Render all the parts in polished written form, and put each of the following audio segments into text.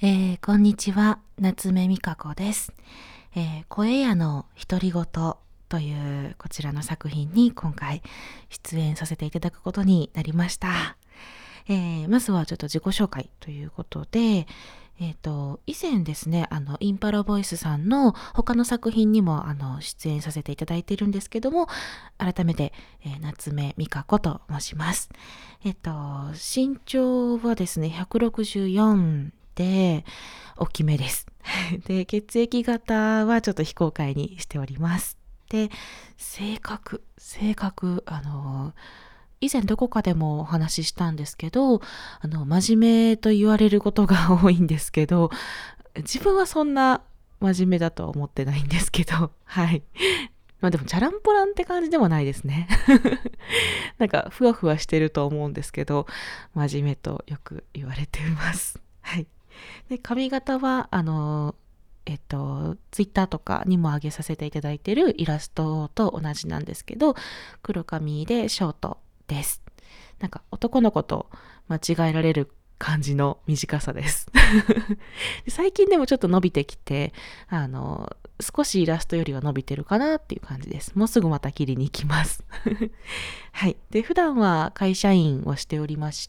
こんにちは、夏目美香子です。声屋の独り言というこちらの作品に今回出演させていただくことになりました。まずはちょっと自己紹介ということで、以前ですね、インパラボイスさんの他の作品にも出演させていただいているんですけども、改めて、夏目美香子と申します。身長はですね、164で、大きめです。で、血液型はちょっと非公開にしております。で、性格、以前どこかでもお話ししたんですけど、真面目と言われることが多いんですけど、自分はそんな真面目だとは思ってないんですけど、はい。まあでも、チャランポランって感じでもないですね。なんか、ふわふわしてると思うんですけど、真面目とよく言われています。はい。で、髪型は、ツイッターとかにも上げさせていただいているイラストと同じなんですけど、黒髪でショートです。なんか男の子と間違えられる感じの短さです。最近でもちょっと伸びてきて、少しイラストよりは伸びてるかなっていう感じです。もうすぐまた切りに行きます。はい。で、普段は会社員をしておりまして、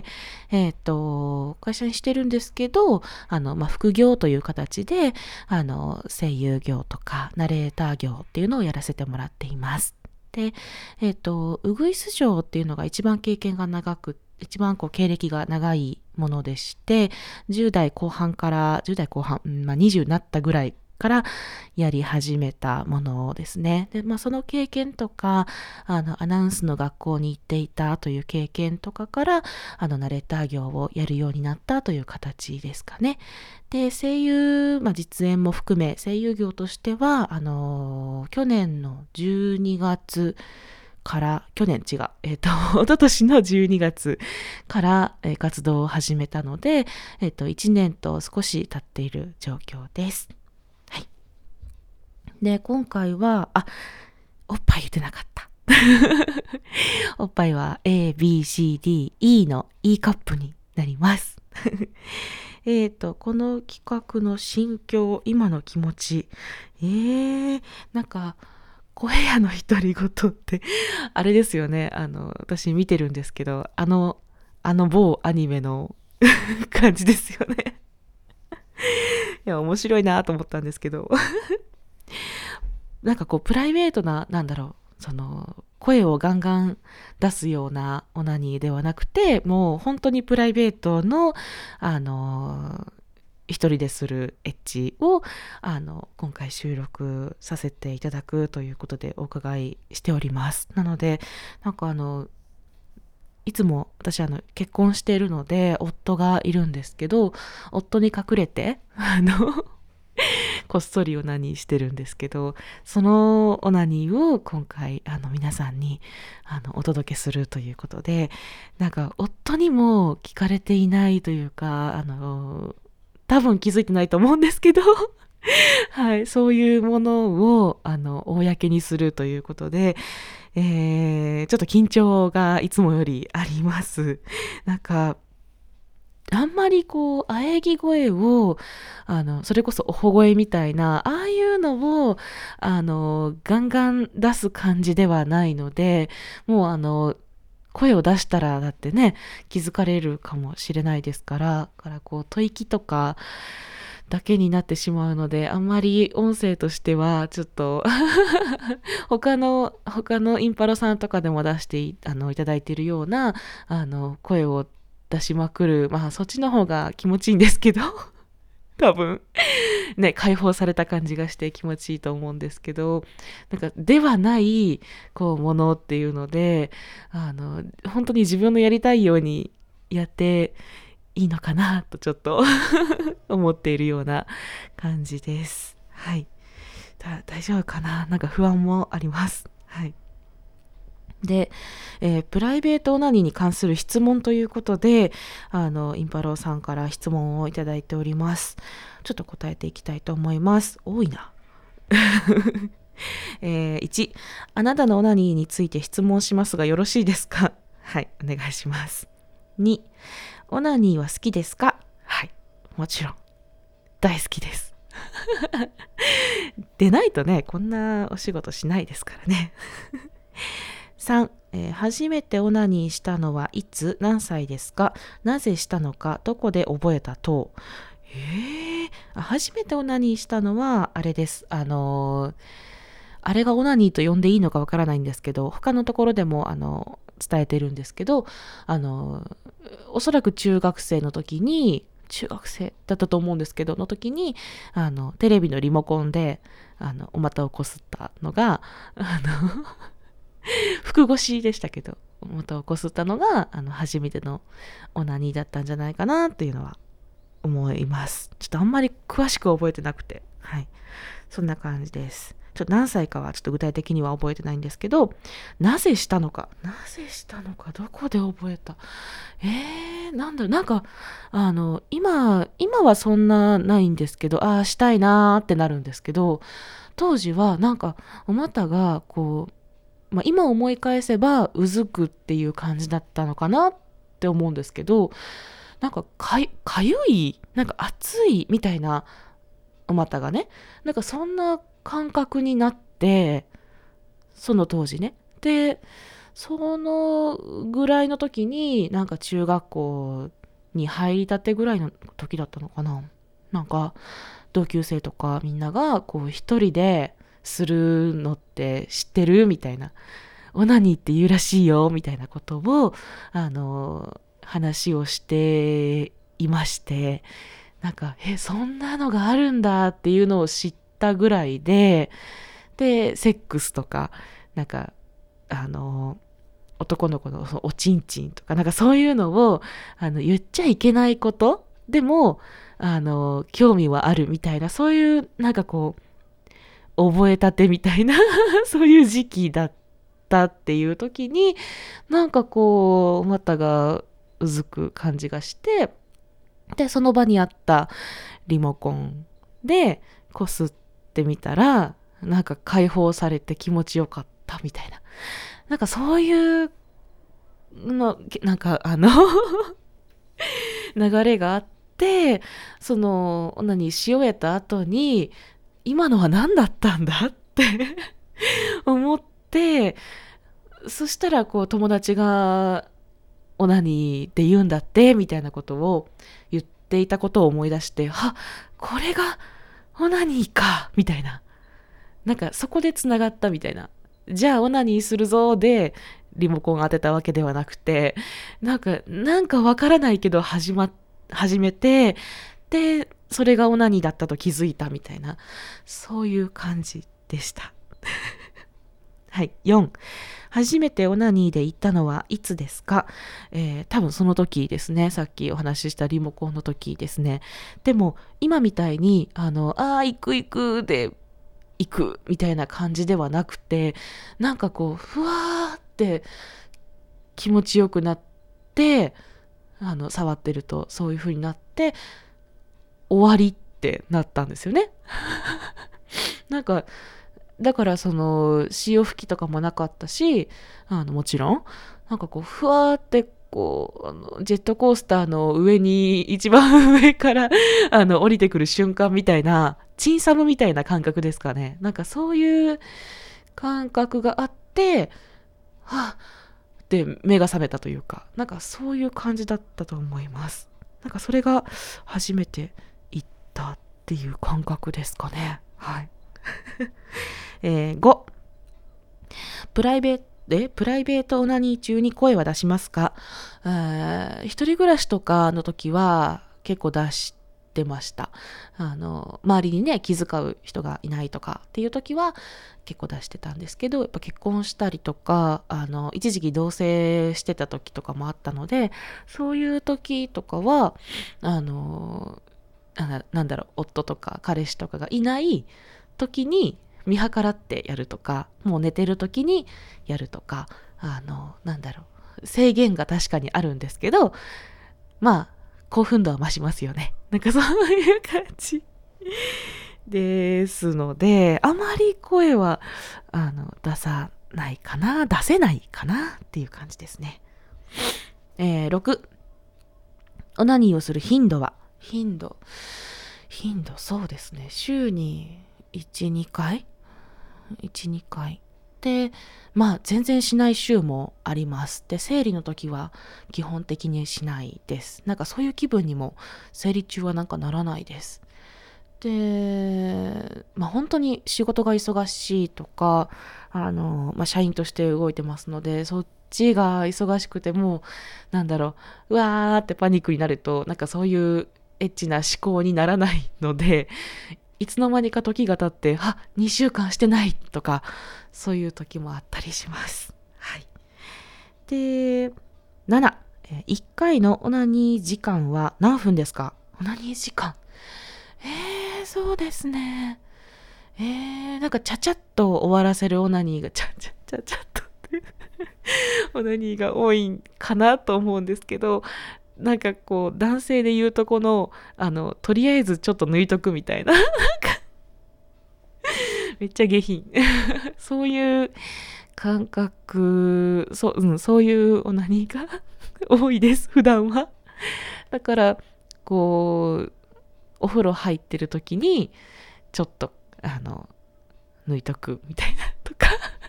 会社員してるんですけど、副業という形で、声優業とか、ナレーター業っていうのをやらせてもらっています。で、ウグイス嬢っていうのが一番経験が長く、一番経歴が長いものでして、10代後半、20になったぐらいからやり始めたものですね。で、その経験とか、アナウンスの学校に行っていたという経験とかから、ナレーター業をやるようになったという形ですかね。で、声優、実演も含め、声優業としては、去年の12月から、一昨年の12月から、活動を始めたので、1年と少し経っている状況です。はい。で、今回は、おっぱい言ってなかった。おっぱいは A, B, C, D, E の E カップになります。この企画の心境、今の気持ち。なんか、声屋の独り言って、あれですよね。私見てるんですけど、某アニメの感じですよね。いや、面白いなと思ったんですけど。なんかプライベートな、声をガンガン出すようなオナニーではなくて、もう本当にプライベートの、一人でするエッチを、今回収録させていただくということでお伺いしております。なので、いつも私結婚しているので、夫がいるんですけど、夫に隠れて、こっそりオナニーしてるんですけど、そのオナニーを今回皆さんにお届けするということで、なんか夫にも聞かれていないというか、多分気づいてないと思うんですけどはい、そういうものを公にするということで、ちょっと緊張がいつもよりあります。なんかあんまり喘ぎ声を、それこそおほ声みたいな、ああいうのを、ガンガン出す感じではないので、もう声を出したら、だってね、気づかれるかもしれないですから、吐息とかだけになってしまうので、あんまり音声としては、ちょっと他のインパロさんとかでも出していただいているような、声を出しまくる。そっちの方が気持ちいいんですけど、多分。ね、解放された感じがして気持ちいいと思うんですけど、なんか、ではない、ものっていうので、本当に自分のやりたいようにやっていいのかな、とちょっと思っているような感じです。はい。大丈夫かな？なんか不安もあります。はい。で、プライベートオナニーに関する質問ということで、インパローさんから質問をいただいております。ちょっと答えていきたいと思います。多いな。1、あなたのオナニーについて質問しますがよろしいですか？はい、お願いします。2、オナニーは好きですか？はい、もちろん大好きです。でないとね、こんなお仕事しないですからね。3、初めてオナニーしたのはいつ、何歳ですか、なぜしたのか、どこで覚えた等。初めてオナニーしたのは、あれです。あれがオナニーと呼んでいいのかわからないんですけど、他のところでも、伝えてるんですけど、おそらく中学生の時に、中学生だったと思うんですけど、の時に、テレビのリモコンで、お股をこすったのが、腹越しでしたけど、お股をこすったのが、初めてのオナニーだったんじゃないかなっていうのは思います。ちょっとあんまり詳しく覚えてなくて、はい。そんな感じです。ちょっと何歳かはちょっと具体的には覚えてないんですけど、なぜしたのか、どこで覚えた、なんだろう、なんか、今はそんなないんですけど、したいなーってなるんですけど、当時はなんか、お股がこう、今思い返せばうずくっていう感じだったのかなって思うんですけど、なんかかゆい、なんか熱いみたいなお股がね、なんかそんな感覚になって、その当時ね。で、そのぐらいの時に、なんか中学校に入りたてぐらいの時だったのかな。なんか同級生とかみんながこう一人でするのって知ってるみたいな。オナニーって言うらしいよみたいなことを、話をしていまして、なんか、そんなのがあるんだっていうのを知ったぐらいで、セックスとか、なんか、男の子のおちんちんとか、なんかそういうのを、言っちゃいけないことでも、興味はあるみたいな、そういう、なんかこう、覚えたてみたいな、そういう時期だったっていう時に、なんかこう、股がうずく感じがして、で、その場にあったリモコンでこすってみたら、なんか解放されて気持ちよかったみたいな。なんかそういうの、なんか流れがあって、その、オナニーし終えた後に、今のは何だったんだって思って、そしたらこう友達がオナニーって言うんだってみたいなことを言っていたことを思い出して、これがオナニーかみたいな、なんかそこでつながったみたいな。じゃあオナニーするぞでリモコン当てたわけではなくて、なんかわからないけど始めて、でそれがオナニーだったと気づいたみたいな、そういう感じでした。はい。4、初めてオナニーで行ったのはいつですか？多分その時ですね。さっきお話ししたリモコンの時ですね。でも、今みたいに、行くで行くみたいな感じではなくて、なんかこう、ふわーって気持ちよくなって、触ってるとそういう風になって、終わりってなったんですよね。なんか、だからその潮吹きとかもなかったし、もちろんなんかこうふわーってこうジェットコースターの上に一番上から降りてくる瞬間みたいな、チンサムみたいな感覚ですかね。なんかそういう感覚があって、で目が覚めたというか、なんかそういう感じだったと思います。なんかそれが初めて行ったっていう感覚ですかね。はい。5、プライベートオナニー中に声は出しますか？一人暮らしとかの時は結構出してました。周りにね、気遣う人がいないとかっていう時は結構出してたんですけど、やっぱ結婚したりとか、一時期同棲してた時とかもあったので、そういう時とかは、なんだろう、夫とか彼氏とかがいない時に見計らってやるとか、もう寝てる時にやるとか、なんだろう、制限が確かにあるんですけど、興奮度は増しますよね。なんかそういう感じですので、あまり声は出せないかなっていう感じですね。6、オナニーをする頻度は？頻頻度、そうですね。週に1、2回 ?1、2回。で、まあ全然しない週もあります。で、生理の時は基本的にしないです。なんかそういう気分にも生理中はなんかならないです。で、まあ本当に仕事が忙しいとか、社員として動いてますので、そっちが忙しくても、うわーってパニックになると、なんかそういうエッチな思考にならないので、いつの間にか時が経って、2週間してないとか、そういう時もあったりします。はい。で、7、1回のオナニー時間は何分ですか？オナニー時間。そうですね。なんかちゃちゃっと終わらせるオナニーが、ちゃっとってオナニーが多いんかなと思うんですけど、なんかこう、男性で言うとこの、とりあえずちょっと抜いとくみたいな。めっちゃ下品。そういう感覚、そういうオナニーが多いです、普段は。だから、こう、お風呂入ってる時に、ちょっと、抜いとくみたいなとか。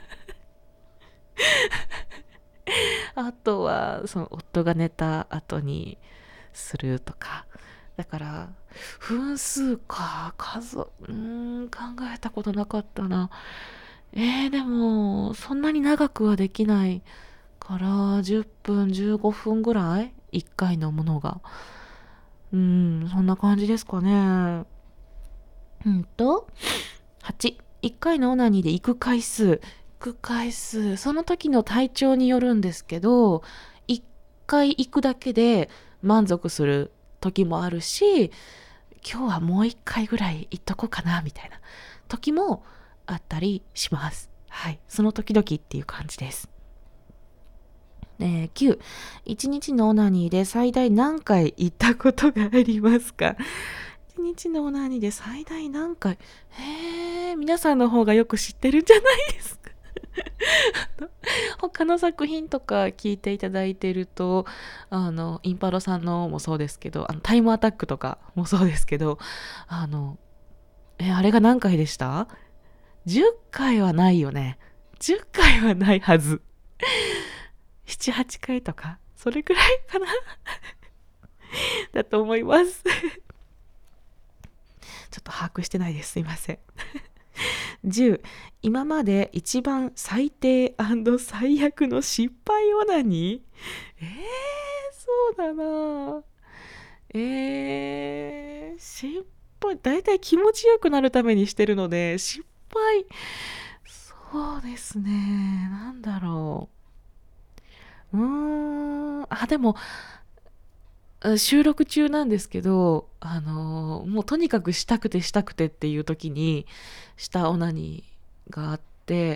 あとは、その夫が寝た後にするとか。だから、分数か、考えたことなかったな。でも、そんなに長くはできないから、10分、15分ぐらい ?1 回のものが。そんな感じですかね。8、1回のオナニーで行く回数、その時の体調によるんですけど、1回行くだけで満足する時もあるし、今日はもう1回ぐらい行っとこうかなみたいな時もあったりします。はい、その時々っていう感じです。9、1日のオナニーで最大何回行ったことがありますか？1日のオナニーで最大何回？皆さんの方がよく知ってるんじゃないですか？他の作品とか聞いていただいてると、インパロさんのもそうですけど、タイムアタックとかもそうですけど、あれが何回でした？ 10 回はないよね。10回はないはず。7、8回とか、それくらいかなだと思います。ちょっと把握してないです。すいません。10、今まで一番最低&最悪の失敗オナニー？そうだな。失敗、だいたい気持ちよくなるためにしてるので、失敗、そうですね。なんだろう。でも、収録中なんですけど、もうとにかくしたくてっていう時にしたオナニーがあって、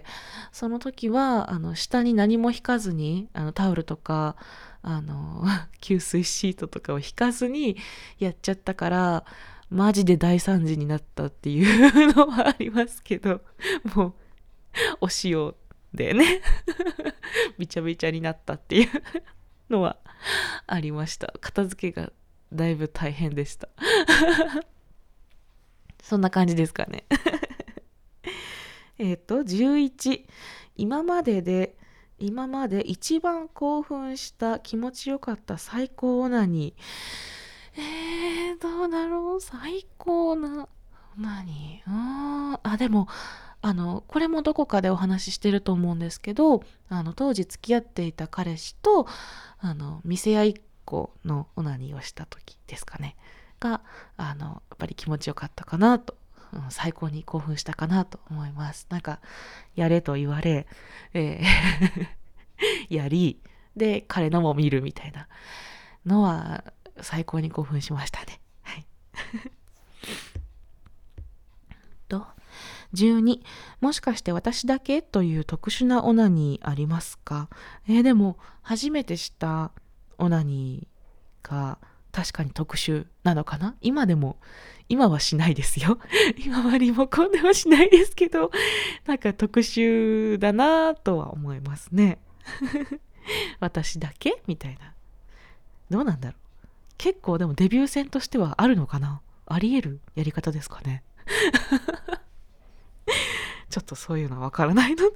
その時は下に何も引かずにタオルとか吸水シートとかを引かずにやっちゃったから、マジで大惨事になったっていうのはありますけど、もうお塩でねびちゃびちゃになったっていうのはありました。片付けがだいぶ大変でしたそんな感じですかね11、今まで一番興奮した気持ちよかった最高オナニー。どうだろう、最高なオナニー。でもこれもどこかでお話ししてると思うんですけど、当時付き合っていた彼氏と見せ合いっ子のオナニーをした時ですかねがやっぱり気持ちよかったかなと、最高に興奮したかなと思います。なんかやれと言われ、やりで彼のも見るみたいなのは最高に興奮しましたね。はいと12、もしかして私だけという特殊なオナニーありますか？でも初めてしたオナニーが確かに特殊なのかな。今はしないですよ今はリモコンではしないですけど、なんか特殊だなとは思いますね私だけみたいな。どうなんだろう。結構でもデビュー戦としてはあるのかな。 あり得るやり方ですかね。ちょっとそういうのはわからないので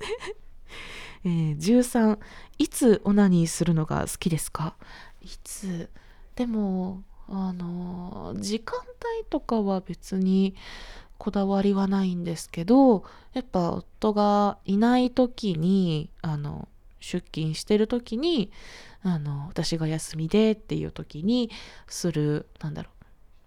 13、いつオナニーするのが好きですか？いつでも時間帯とかは別にこだわりはないんですけど、やっぱ夫がいない時に出勤してる時に私が休みでっていう時にする、なんだろう、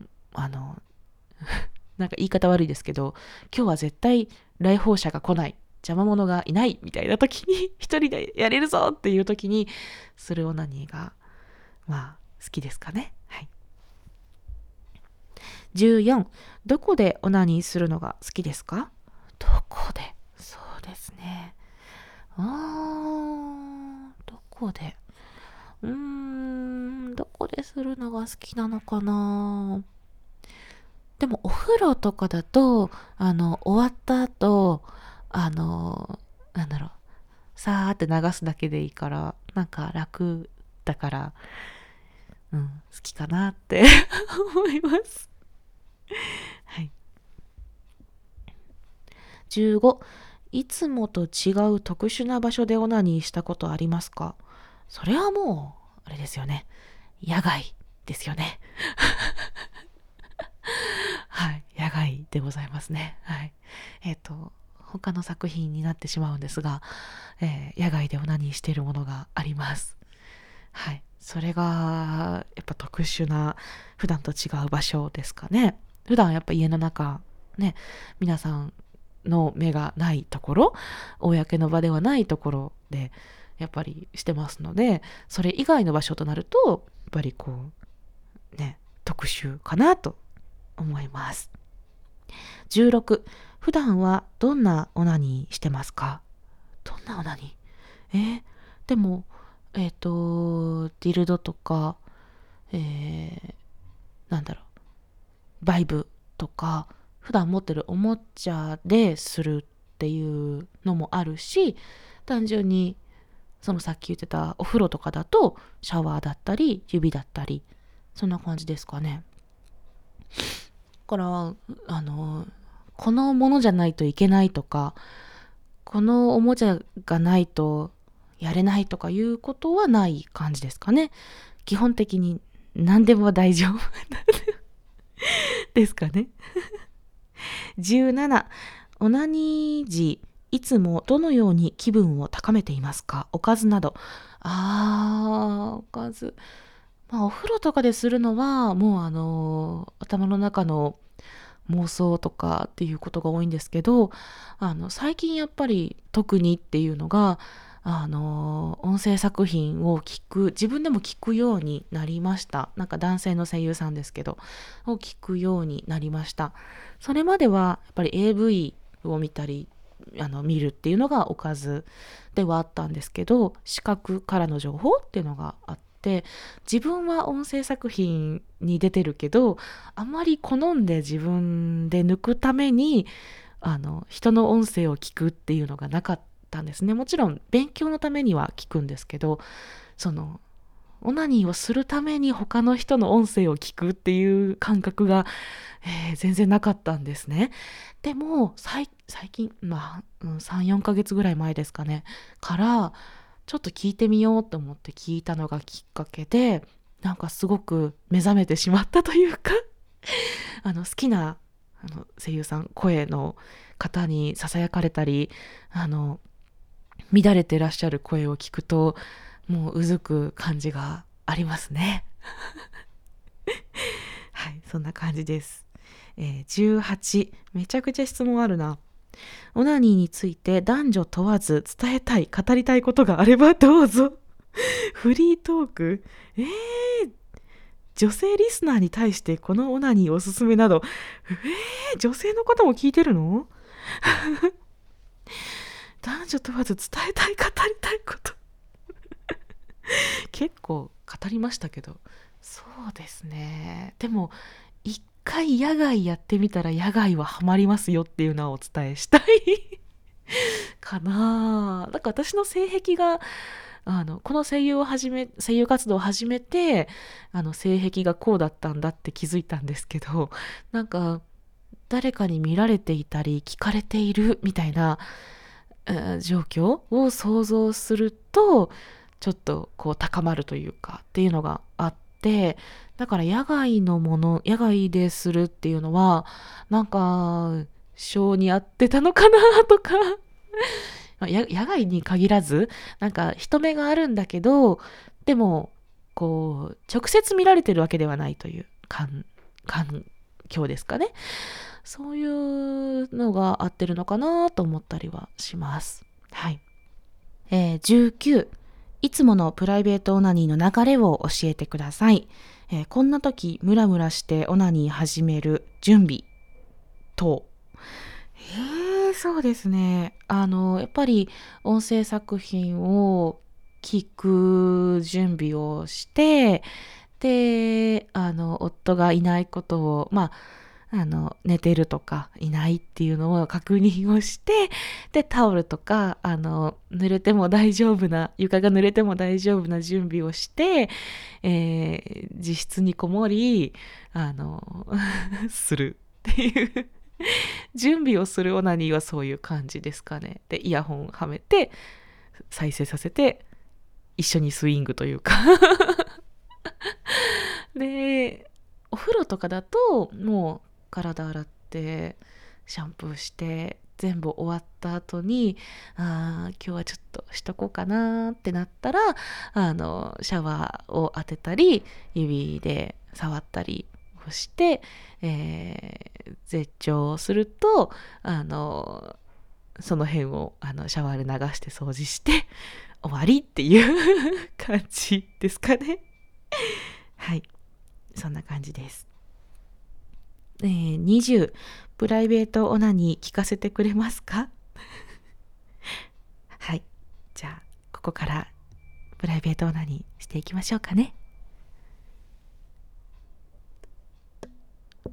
なんか言い方悪いですけど、今日は絶対来訪者が来ない、邪魔者がいないみたいな時に一人でやれるぞっていう時にするオナニーがまあ好きですかね。はい。14、どこでオナニーするのが好きですか？どこで？そうですね。どこで？どこでするのが好きなのかな。でもお風呂とかだと終わった後なんだろう、さーって流すだけでいいからなんか楽だから、好きかなって思います。はい。15、いつもと違う特殊な場所でオナニーしたことありますか？それはもうあれですよね、野外ですよね。はい、野外でございますね。はい。他の作品になってしまうんですが、野外でオナニーしているものがあります。はい。それが、やっぱ特殊な、普段と違う場所ですかね。普段やっぱ家の中、ね、皆さんの目がないところ、公の場ではないところで、やっぱりしてますので、それ以外の場所となると、やっぱりこう、ね、特殊かなと思います。16、普段はどんなオナニーしてますか？どんなオナニー？でも、ディルドとか、なんだろう、バイブとか、普段持ってるおもちゃでするっていうのもあるし、単純に、そのさっき言ってたお風呂とかだと、シャワーだったり、指だったり、そんな感じですかね。だから、このものじゃないといけないとか、このおもちゃがないとやれないとかいうことはない感じですかね。基本的に何でも大丈夫ですかね。17、オナニー時、いつもどのように気分を高めていますか？おかずなど。おかず。まあ、お風呂とかでするのは、もう頭の中の妄想とかっていうことが多いんですけど、最近やっぱり特にっていうのが、音声作品を聞く、自分でも聞くようになりました。なんか男性の声優さんですけど、を聞くようになりました。それまではやっぱり AV を見たり、見るっていうのがおかずではあったんですけど、視覚からの情報っていうのがあって、自分は音声作品に出てるけど、あまり好んで自分で抜くために人の音声を聞くっていうのがなかったんですね。もちろん勉強のためには聞くんですけど、そのオナニーをするために他の人の音声を聞くっていう感覚が、全然なかったんですね。でも最近、3、4ヶ月ぐらい前ですかね、からちょっと聞いてみようと思って聞いたのがきっかけで、なんかすごく目覚めてしまったというか好きな声優さん、声の方にささやかれたり、乱れてらっしゃる声を聞くと、もううずく感じがありますね。はい、そんな感じです。18、めちゃくちゃ質問あるな。オナニーについて男女問わず伝えたい、語りたいことがあればどうぞ。フリートーク。女性リスナーに対してこのオナニーおすすめなど、女性の方も聞いてるの？男女問わず伝えたい、語りたいこと結構語りましたけど、そうですね。でも一回野外やってみたら野外はハマりますよっていうのはお伝えしたいかな。なんか私の性癖がこの声優活動を始めて、性癖がこうだったんだって気づいたんですけど、なんか、誰かに見られていたり、聞かれているみたいな、状況を想像すると、ちょっとこう高まるというかっていうのがあって、だから野外でするっていうのは、なんか、性に合ってたのかなとか、野外に限らず、なんか人目があるんだけど、でも、こう、直接見られてるわけではないという環境ですかね。そういうのが合ってるのかなと思ったりはします。はい。19、いつものプライベートオナニーの流れを教えてください。こんな時、ムラムラしてオナニー始める準備等。そうですね。やっぱり音声作品を聞く準備をして、で、夫がいないことを、寝てるとかいないっていうのを確認をして、で、タオルとか、濡れても大丈夫な、床が濡れても大丈夫な準備をして、自室にこもり、するっていう準備をするオナニーはそういう感じですかね。で、イヤホンはめて、再生させて、一緒にスイングというかで、お風呂とかだと、もう体洗って、シャンプーして、全部終わった後に、今日はちょっとしとこうかなってなったら、シャワーを当てたり、指で触ったりをして、絶頂すると、その辺をシャワーで流して掃除して終わりっていう感じですかね。はい。そんな感じです。20、プライベートオナニー聞かせてくれますか？はい。じゃあ、ここからプライベートオナニーしていきましょうかね。